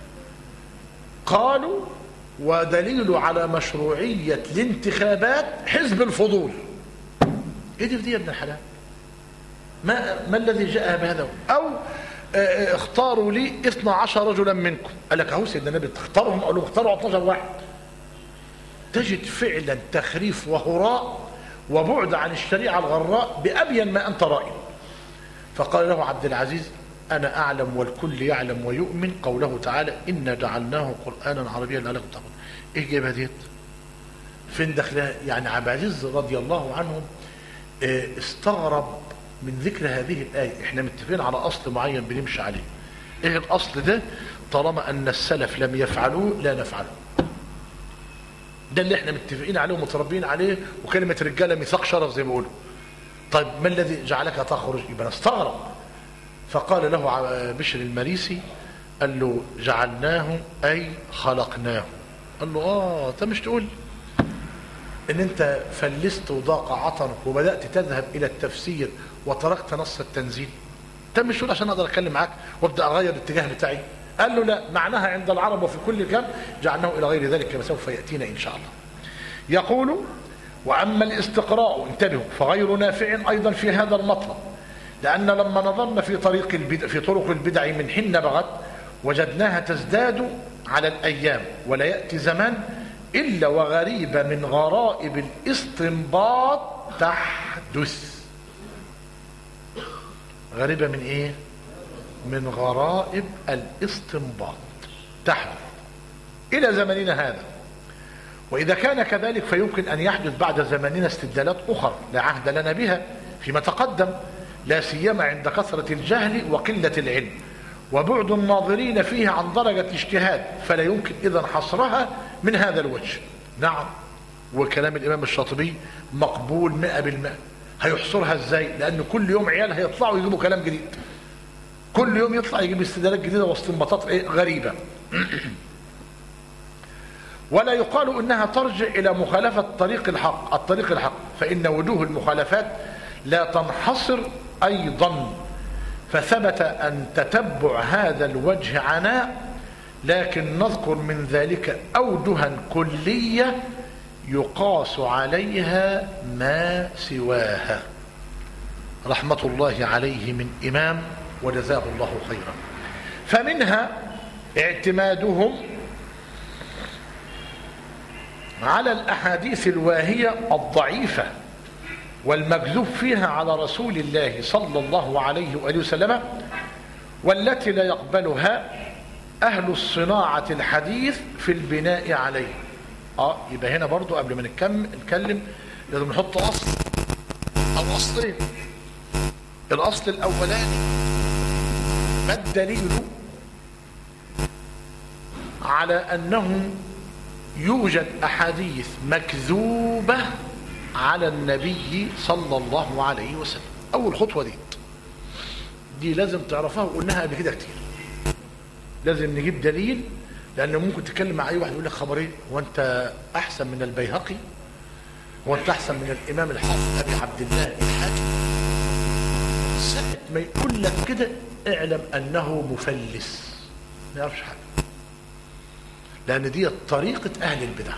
قالوا: ودليل على مشروعية الانتخابات حزب الفضول. ايه دي في دي يا ابن الحلال؟ ما الذي جاء بهذا؟ أو اختاروا لي 12 رجلا منكم. قال لك اهو سيدنا النبي اختارهم، قال له اختاروا 12 واحد. تجد فعلا تخريف وهراء وبعد عن الشريعة الغراء بأبين ما أنت رأي. فقال له عبد العزيز: أنا أعلم والكل يعلم ويؤمن قوله تعالى: إنا جعلناه قرآنا عربيا لعلكم تعقلون. إيه جايبها ديت؟ فين دخلها؟ يعني عبد العزيز رضي الله عنه استغرب من ذكر هذه الآية. احنا متفقين على أصل معين بنمشي عليه. ايه الأصل ده؟ طالما أن السلف لم يفعلوه لا نفعله. ده اللي احنا متفقين عليه ومتربيين عليه، وكلمة رجالة ميثاق شرف زي ما بيقولوا. طيب ما الذي جعلك تخرج؟ يبقى نستغرب. فقال له بشر المريسي، قال له: جعلناه أي خلقناه. قال له: انت مش تقول ان انت فلست وضاق عطنك وبدأت تذهب الى التفسير وتركت نص التنزيل؟ انت مش تقول عشان اقدر اتكلم معاك وابدا اغير الاتجاه بتاعي؟ قال له: لا، معناها عند العرب وفي كل كلام جعلناه الى غير ذلك كما سوف ياتينا ان شاء الله. يقول: واما الاستقراء، انتبهوا، فغير نافع ايضا في هذا المطلب، لان لما نظرنا في طرق البدع من حين بغت وجدناها تزداد على الايام، ولا ياتي زمان إلا وغريبة من غرائب الاستنباط تحدث. غريبة من إيه؟ من غرائب الاستنباط تحدث إلى زمننا هذا. وإذا كان كذلك فيمكن أن يحدث بعد زمننا استدلالات أخرى لا عهد لنا بها فيما تقدم، لا سيما عند كثرة الجهل وقلة العلم وبعد الناظرين فيه عن درجة اجتهاد، فلا يمكن إذن حصرها من هذا الوجه. نعم، وكلام الإمام الشاطبي مقبول 100%. هيحصرها ازاي؟ لأن كل يوم عيال هيطلعوا يجيبوا كلام جديد، كل يوم يطلع يجيب استدلالات جديدة واستنباطات غريبة. ولا يقال إنها ترجع إلى مخالفة الطريق الحق، فإن وجوه المخالفات لا تنحصر أيضا، فثبت أن تتبع هذا الوجه عناء، لكن نذكر من ذلك أوجها كلية يقاس عليها ما سواها. رحمة الله عليه من إمام وجزاه الله خيرا. فمنها اعتمادهم على الأحاديث الواهية الضعيفة والمكذوب فيها على رسول الله صلى الله عليه وآله وسلم، والتي لا يقبلها أهل الصناعة الحديث في البناء عليه. يبقى هنا برضو قبل ما نتكلم لازم نحط أصل أو أصلين. الأصل الأولاني: ما الدليل على أنه يوجد أحاديث مكذوبة على النبي صلى الله عليه وسلم؟ أول خطوة دي لازم تعرفها، وقلناها قبل كده كتير. لازم نجيب دليل، لأنه ممكن تتكلم مع أي واحد يقول لك: خبرين، هو أنت أحسن من البيهقي؟ هو أنت أحسن من الإمام الحافظ أبي عبد الله الحاكم؟ ساعة ما يقول لك كده اعلم أنه مفلس، ما يعرفش حاجة، لأن دي طريقة أهل البدع،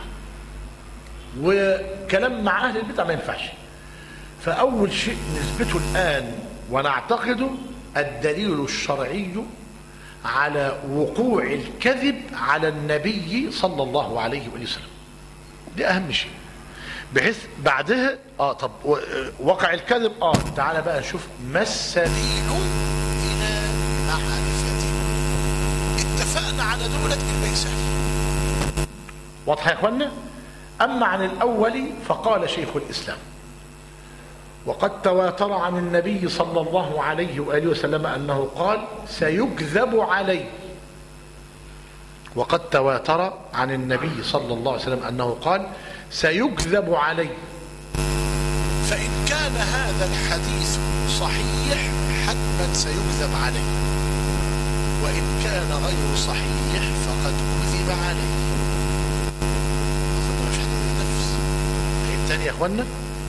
وكلام مع أهل البدع ما ينفعش. فأول شيء نثبته الآن ونعتقده الدليل الشرعي على وقوع الكذب على النبي صلى الله عليه وسلم. دي أهم شيء، بحيث بعدها طب وقع الكذب تعالى بقى نشوف ما السبيل إلى معرفته. اتفقنا على دولة الميسر. واضح يا اخوانا؟ أما عن الأول فقال شيخ الإسلام: وقد تواتر عن النبي صلى الله عليه وآله وسلم أنه قال: سيكذب علي. وقد تواتر عن النبي صلى الله عليه وسلم أنه قال: سيكذب علي. فإن كان هذا الحديث صحيح حتما سيكذب علي، وإن كان غير صحيح فقد كذب علي. مش حديث النفس. تاني يا أخوانا،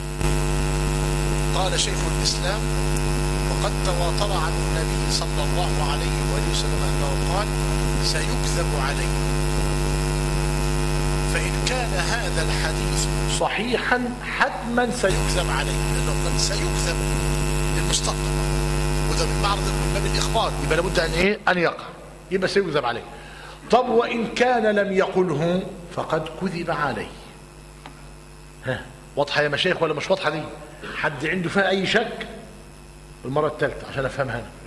قال شيخ الإسلام: وقد تواتر عن النبي صلى الله عليه وآله وسلم أنه قال: سيكذب علي. فإن كان هذا الحديث صحيحا حتما سيكذب علي، لأنه قد سيكذب للمستقبل، وده من معرض من باب الإخبار، يبقى لابد أن يقع، يبقى سيكذب علي. طب وإن كان لم يقله فقد كذب علي. واضحة يا مشايخ ولا مش واضحة دي؟ حد عنده فيها أي شك؟ المرة الثالثة عشان افهمها انا.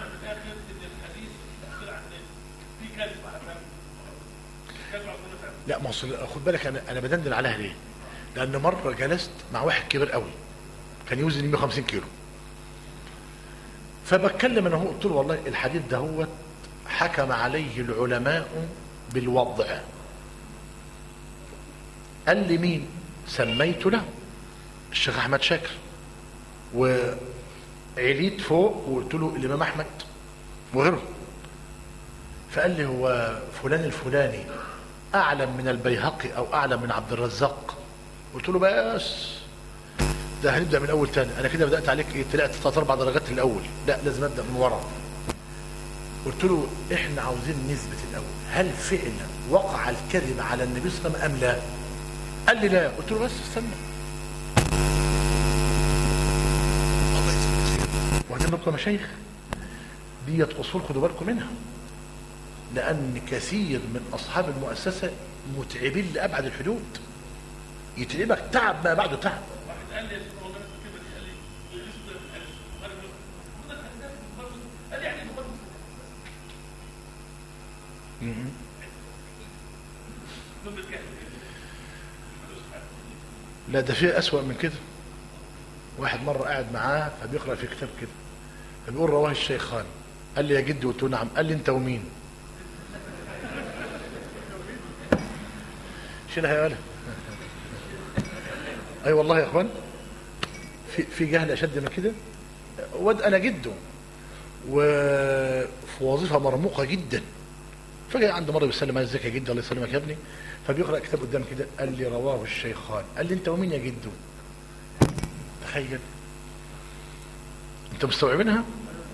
لا ما خد بالك انا بدندن عليها ليه؟ لان مرة جلست مع واحد كبير قوي كان يوزن 150 كيلو، فبتكلم انا هو قلت له والله الحديث ده هو حكم عليه العلماء بالوضع. قال لي مين؟ سميت له الشيخ احمد شاكر، وعليت فوق وقلت له الامام احمد وغيره. فقال لي هو فلان الفلاني اعلم من البيهقي او اعلم من عبد الرزاق؟ قلت له بس ده هنبدا من اول تاني، انا كده بدات عليك ايه، طلعت 3-4 درجات الاول، لا لازم ابدا من ورا. قلت له احنا عاوزين نثبت الاول هل فعلا وقع الكذب على النبي صلى الله عليه وسلم ام لا؟ قال لي لا. قلت له بس استنى، وبعدين نبقى مشايخ ديت اصول خدوا بالكم منها، لان كثير من اصحاب المؤسسه متعبين لابعد الحدود، يتعبك تعب ما بعده تعب. واحد قال لي لا ده فيه أسوأ من كده. واحد مرة قاعد معاه فبيقرأ في كتاب كده فبيقول رواه الشيخان، قال لي يا جدي؟ قلت له نعم. قال لي انت ومين؟ شيلها يا ولد. اي والله يا اخوان في جهل اشد من كده. واد انا جده وفي وظيفه مرموقه جدا، فجاء عنده مره بيسلم عليه ازيك يا جدي؟ الله يسلمك يا ابني. فبيقرا كتاب قدام كده، قال لي رواه الشيخان. قال لي انت ومين يا جدو؟ تخيل انت مستوعبينها؟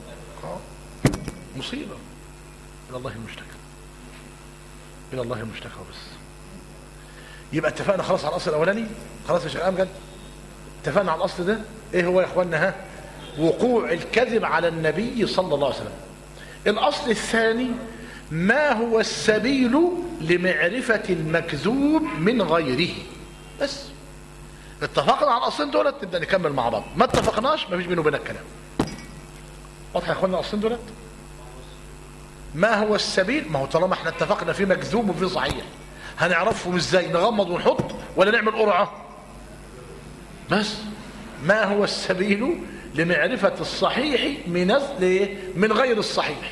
مصيبه. الى الله المشتكى، الى الله المشتكى. وبس يبقى اتفقنا خلاص على الاصل الاولاني. خلاص يا شيخ امجد اتفقنا على الاصل ده. ايه هو يا اخوانا؟ ها، وقوع الكذب على النبي صلى الله عليه وسلم. الاصل الثاني ما هو السبيل لمعرفة المكذوب من غيره. بس اتفقنا على الاصلين دولت نبدا نكمل مع بعض، ما اتفقناش ما فيش بينه وبينك كلام. واضح يا اخوانا الاصلين دولت؟ ما هو السبيل؟ ما هو طالما احنا اتفقنا في مكذوب وفي صحيح، هنعرفهم ازاي؟ نغمض ونحط ولا نعمل قرعه؟ بس ما هو السبيل لمعرفة الصحيح من غير الصحيح؟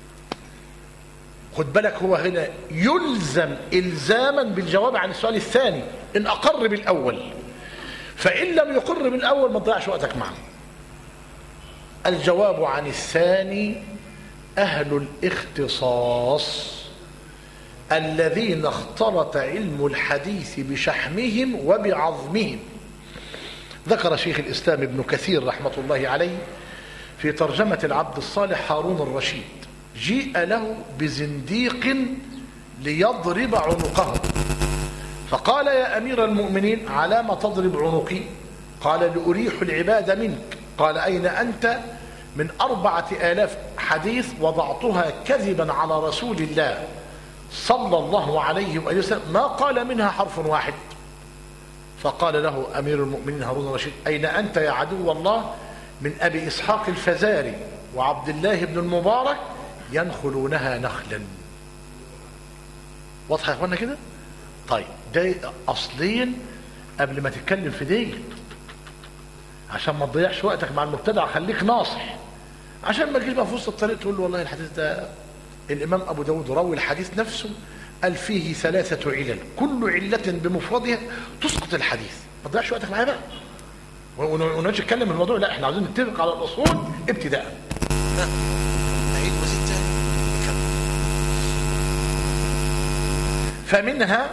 خد بالك هو هنا يلزم إلزاما بالجواب عن السؤال الثاني إن أقر بالأول، فإن لم يقر بالأول ما تضيعش وقتك معه. الجواب عن الثاني أهل الاختصاص الذين اختلط علم الحديث بشحمهم وبعظمهم. ذكر شيخ الإسلام ابن كثير رحمة الله عليه في ترجمة العبد الصالح هارون الرشيد، جيء له بزنديق ليضرب عنقه، فقال يا أمير المؤمنين على ما تضرب عنقي؟ قال لأريح العباد منك. قال أين أنت من 4000 حديث وضعتها كذبا على رسول الله صلى الله عليه وآله وسلم ما قال منها حرف واحد؟ فقال له أمير المؤمنين هارون الرشيد أين أنت يا عدو الله من أبي إسحاق الفزاري وعبد الله بن المبارك ينخلونها نخلا. واضح يا اخوانا كده؟ طيب ده اصلين قبل ما تتكلم في دي، عشان ما تضيعش وقتك مع المبتدع خليك ناصح، عشان ما تجيش بقى في وسط الطريق تقول له والله الحديث ده الامام ابو داود روي الحديث نفسه قال فيه 3 علل كل علة بمفردها تسقط الحديث. ما تضيعش وقتك معايا بقى ونجي نتكلم في الموضوع. لا احنا عاوزين نتفق على الاصول ابتداء. فمنها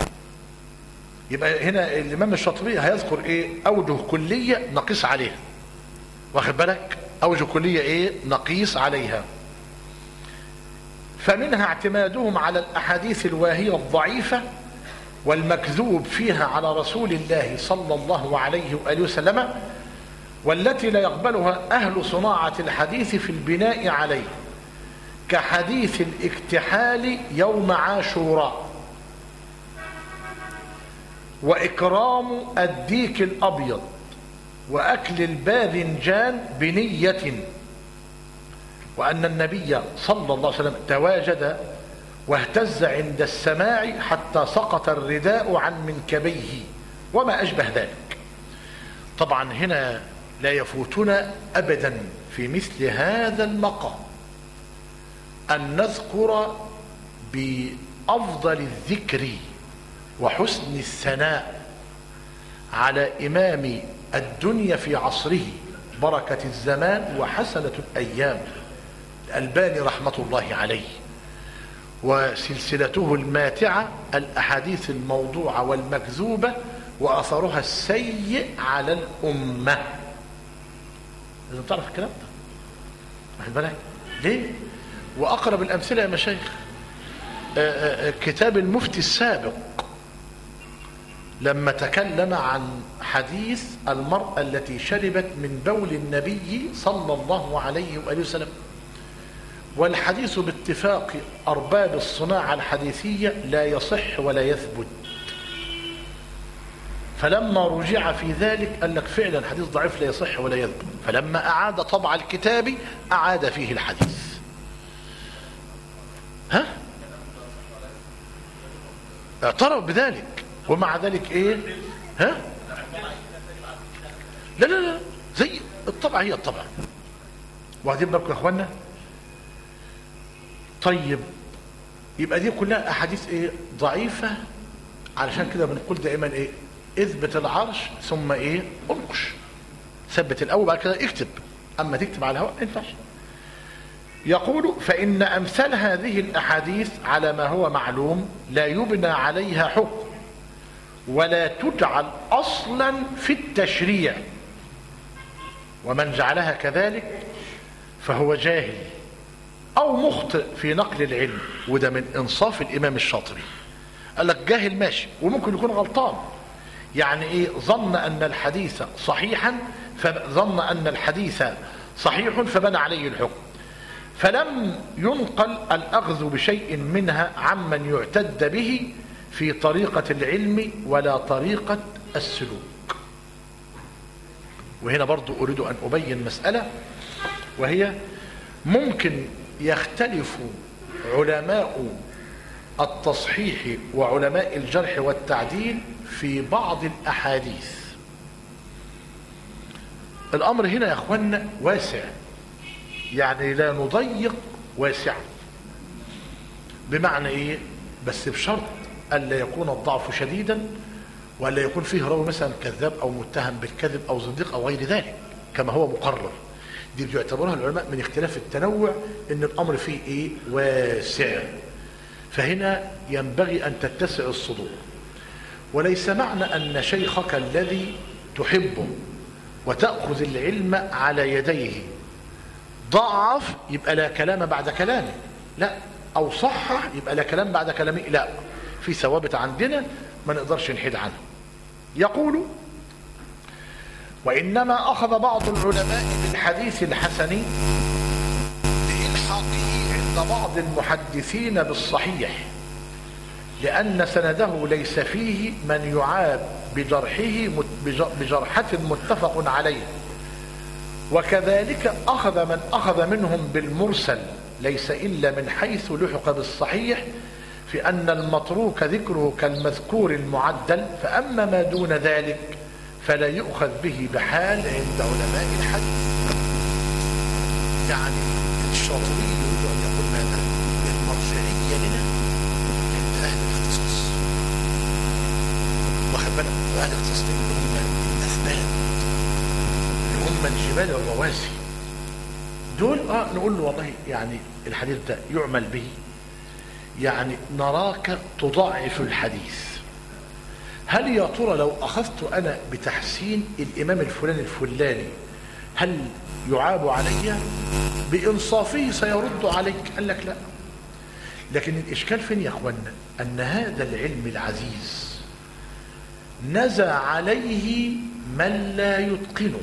يبقى هنا الامام الشاطبي هيذكر ايه؟ اوجه كليه نقيس عليها. واخد بالك؟ اوجه كليه ايه؟ نقيس عليها. فمنها اعتمادهم على الاحاديث الواهيه الضعيفه والمكذوب فيها على رسول الله صلى الله عليه واله وسلم، والتي لا يقبلها اهل صناعه الحديث في البناء عليه، كحديث الاكتحال يوم عاشوراء، وإكرام الديك الأبيض، وأكل الباذنجان بنية، وأن النبي صلى الله عليه وسلم تواجد واهتز عند السماع حتى سقط الرداء عن منكبيه وما أشبه ذلك. طبعا هنا لا يفوتنا أبدا في مثل هذا المقام أن نذكر بأفضل الذكر وحسن الثناء على إمام الدنيا في عصره، بركة الزمان وحسنة الأيام، الألباني رحمة الله عليه، وسلسلته الماتعة الأحاديث الموضوعة والمكذوبة وأثرها السيء على الأمة. لازم تعرف الكلام ده، واخد بالك ليه؟ وأقرب الأمثلة يا مشايخ كتاب المفتي السابق لما تكلم عن حديث المرأة التي شربت من بول النبي صلى الله عليه وآله وسلم، والحديث باتفاق أرباب الصناعة الحديثية لا يصح ولا يثبت. فلما رجع في ذلك قال لك فعلا حديث ضعيف لا يصح ولا يثبت، فلما أعاد طبع الكتاب أعاد فيه الحديث. اعترف بذلك، ومع ذلك ايه؟ لا لا لا، زي الطبع هي الطبع. واخدين بالكم يا اخوانا؟ طيب يبقى دي كلها احاديث ايه؟ ضعيفه. علشان كده بنقول دائما ايه؟ اثبت العرش ثم ايه؟ انقش. ثبت الاول بعد كده اكتب، اما تكتب على الهواء ما ينفعش. يقول فإن أمثال هذه الأحاديث على ما هو معلوم لا يبنى عليها حكم ولا تجعل أصلا في التشريع، ومن جعلها كذلك فهو جاهل أو مخطئ في نقل العلم. وده من إنصاف الإمام الشاطبي، قال لك جاهل ماشي وممكن يكون غلطان، يعني إيه؟ ظن أن الحديث صحيحا، فظن أن الحديث صحيح فبنى عليه الحكم، فلم ينقل الأخذ بشيء منها عمن يعتد به في طريقة العلم ولا طريقة السلوك. وهنا برضو أريد أن أبين مسألة، وهي ممكن يختلف علماء التصحيح وعلماء الجرح والتعديل في بعض الأحاديث. الأمر هنا يا أخوانا واسع، يعني لا نضيق واسعا. بمعنى ايه؟ بس بشرط الا يكون الضعف شديدا، والا يكون فيه راوي مثلا كذاب او متهم بالكذب او زنديق او غير ذلك كما هو مقرر. دي بيعتبرها العلماء من اختلاف التنوع، ان الامر فيه ايه؟ واسع. فهنا ينبغي ان تتسع الصدور. وليس معنى ان شيخك الذي تحبه وتأخذ العلم على يديه ضعف يبقى لا كلام بعد كلامه، لا، او صحح يبقى لا كلام بعد كلامه، لا، في ثوابت عندنا ما نقدرش نحيد عنها. يقول وإنما أخذ بعض العلماء بالحديث الحسن لإلحاقه عند بعض المحدثين بالصحيح، لأن سنده ليس فيه من يعاب بجرحة متفق عليه. وكذلك أخذ من أخذ منهم بالمرسل ليس إلا من حيث لحق بالصحيح، في أن المتروك ذكره كالمذكور المعدل، فأما ما دون ذلك فلا يؤخذ به بحال عند علماء الحديث. يعني الشاطبي يريد أن يقول ماذا؟ المرجعية لنا عند أهل الاختصاص. واخد بالك؟ أهل الاختصاص اللي هم الأثبات، اللي هم الجبال الرواسي دول، نقول له والله يعني الحديث ده يعمل به، يعني نراك تضعف الحديث. هل يا ترى لو أخذت أنا بتحسين الإمام الفلاني الفلاني هل يعاب علي؟ بإنصافه سيرد عليك. قال لك لا. لكن الإشكال فين يا أخوانا؟ أن هذا العلم العزيز نزع عليه من لا يتقنه،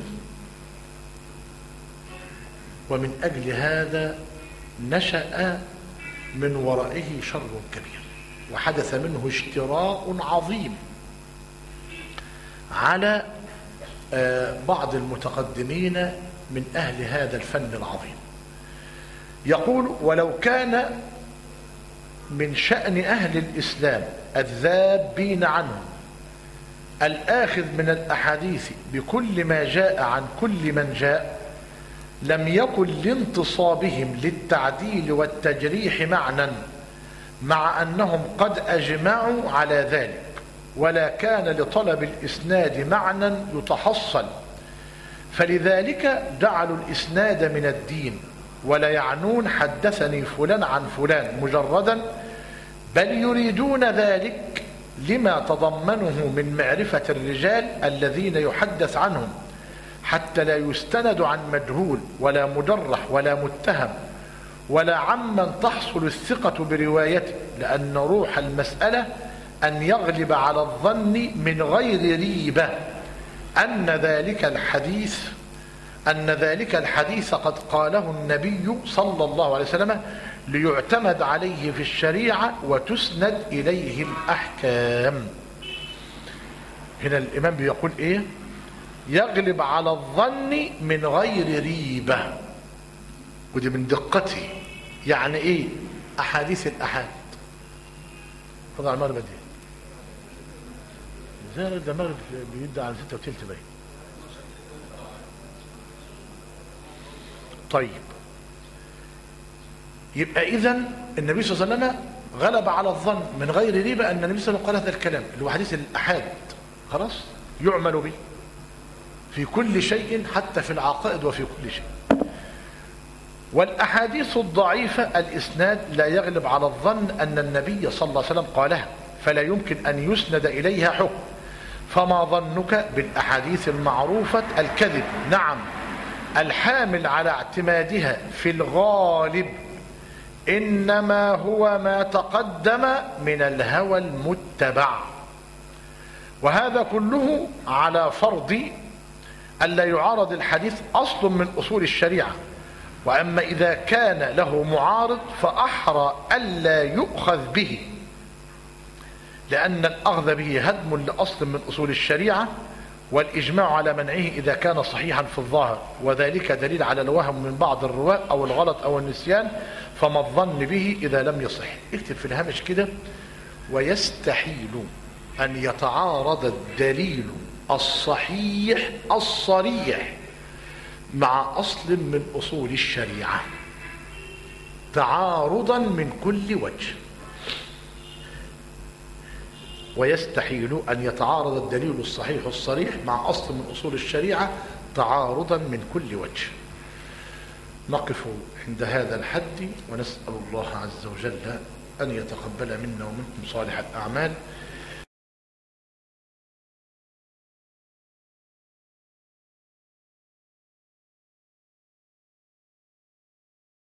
ومن أجل هذا نشأ من ورائه شر كبير، وحدث منه اشتراء عظيم على بعض المتقدمين من أهل هذا الفن العظيم. يقول: ولو كان من شأن أهل الإسلام الذابين عنهم الآخذ من الأحاديث بكل ما جاء عن كل من جاء، لم يكن لانتصابهم للتعديل والتجريح معنى، مع أنهم قد أجمعوا على ذلك، ولا كان لطلب الإسناد معنى يتحصل، فلذلك جعلوا الإسناد من الدين، ولا يعنون حدثني فلان عن فلان مجردا، بل يريدون ذلك لما تضمنه من معرفة الرجال الذين يحدث عنهم، حتى لا يستند عن مجهول ولا مجرح ولا متهم، ولا عمن تحصل الثقة بروايته، لأن روح المسألة أن يغلب على الظن من غير ريبة أن ذلك الحديث قد قاله النبي صلى الله عليه وسلم ليعتمد عليه في الشريعة وتسند إليه الأحكام. هنا الإمام بيقول إيه؟ يغلب على الظن من غير ريبة، ودي من دقته. يعني إيه؟ أحاديث الأحاد. طبعا المغرب دي زي ده المغرب بيبدأ على 6 وثلث باين. طيب، يبقى إذن النبي صلى الله عليه وسلم غلب على الظن من غير ريبة أن النبي صلى الله عليه وسلم قال هذا الكلام اللي هو حديث الأحاد، خلاص يعمل به في كل شيء، حتى في العقائد وفي كل شيء. والأحاديث الضعيفة الإسناد لا يغلب على الظن أن النبي صلى الله عليه وسلم قالها، فلا يمكن أن يسند إليها حكم. فما ظنك بالأحاديث المعروفة الكذب؟ نعم، الحامل على اعتمادها في الغالب إنما هو ما تقدم من الهوى المتبع، وهذا كله على فرض ألا يعارض الحديث أصل من أصول الشريعة. وأما إذا كان له معارض فأحرى ألا يؤخذ به، لأن الأخذ به هدم لأصل من أصول الشريعة، والإجماع على منعه إذا كان صحيحا في الظاهر، وذلك دليل على الوهم من بعض الرواة أو الغلط أو النسيان، فما الظن به إذا لم يصح. اكتب في الهامش كده: ويستحيل أن يتعارض الدليل الصحيح الصريح مع أصل من أصول الشريعة تعارضا من كل وجه. ويستحيل أن يتعارض الدليل الصحيح الصريح مع أصل من أصول الشريعة تعارضا من كل وجه. نقف عند هذا الحد، ونسأل الله عز وجل أن يتقبل منا ومنكم صالح الأعمال،